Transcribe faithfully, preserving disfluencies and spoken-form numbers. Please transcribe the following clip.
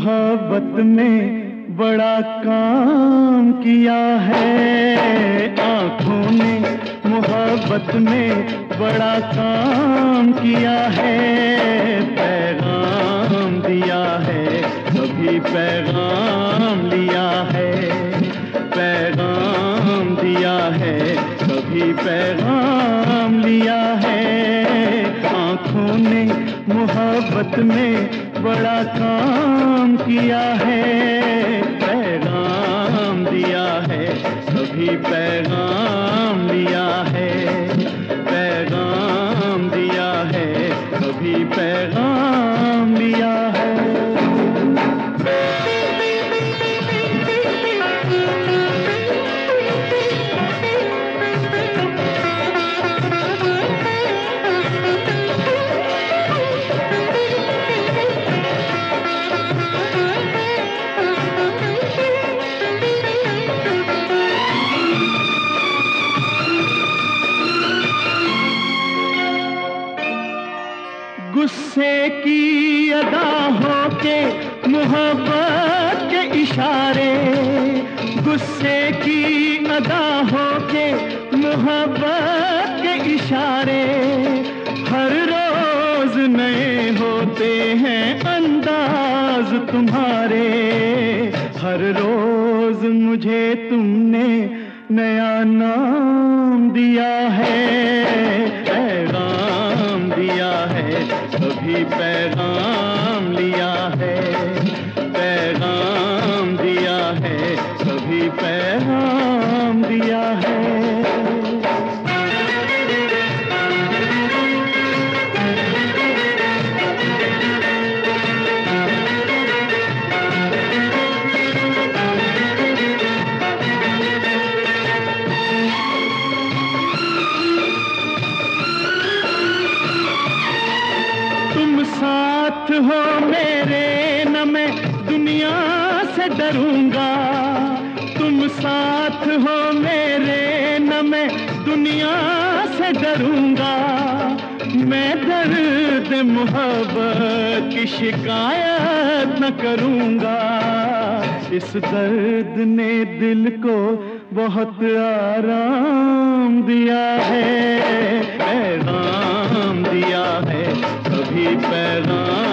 मोहब्बत में बड़ा काम किया है, आँखों ने मोहब्बत में बड़ा काम किया है। पैगाम दिया है, कभी पैगाम लिया है। पैगाम दिया है, कभी पैगाम लिया है। आँखों ने मोहब्बत में बड़ा काम किया है। पैगाम दिया है, कभी पैगाम लिया है। पैगाम दिया है, कभी पैगाम लिया है। गुस्से की अदा हो के मोहब्बत के इशारे, गुस्से की अदा हो के मोहब्बत के इशारे। हर रोज नए होते हैं अंदाज तुम्हारे। हर रोज मुझे तुमने नया नाम दिया है। पैगाम दिया है, कभी पैगाम लिया है। पैगाम दिया है, कभी पैगाम दिया है। साथ हो मेरे न मैं दुनिया से डरूंगा। तुम साथ हो मेरे न मैं दुनिया से डरूंगा। मैं दर्द मोहब्बत की शिकायत न करूंगा। इस दर्द ने दिल को बहुत आराम दिया है। पैगाम दिया है, कभी पैगाम